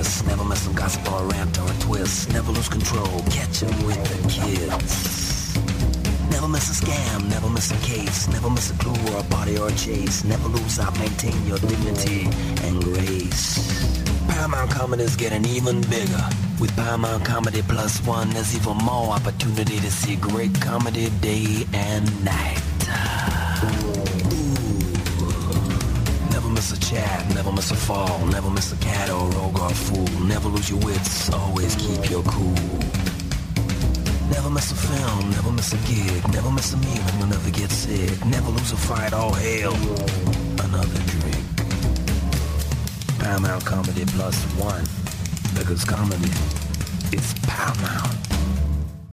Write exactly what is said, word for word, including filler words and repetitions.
miss, never miss a gospel or rant or a twist. Never lose control, catch 'em with the kids. Never miss a scam, never miss a case. Never miss a clue or a party or a chase. Never lose out, maintain your dignity and grace. Paramount Comedy is getting even bigger. With Paramount Comedy Plus One, there's even more opportunity to see great comedy day and night. Never miss a chat, never miss a fall. Never miss a cat or rogue or fool. Never lose your wits, always keep your cool. Never miss a film, never miss a gig. Never miss a meal and you'll never get sick. Never lose a fight, all hail another drink. Paramount Comedy Plus One, because comedy is paramount.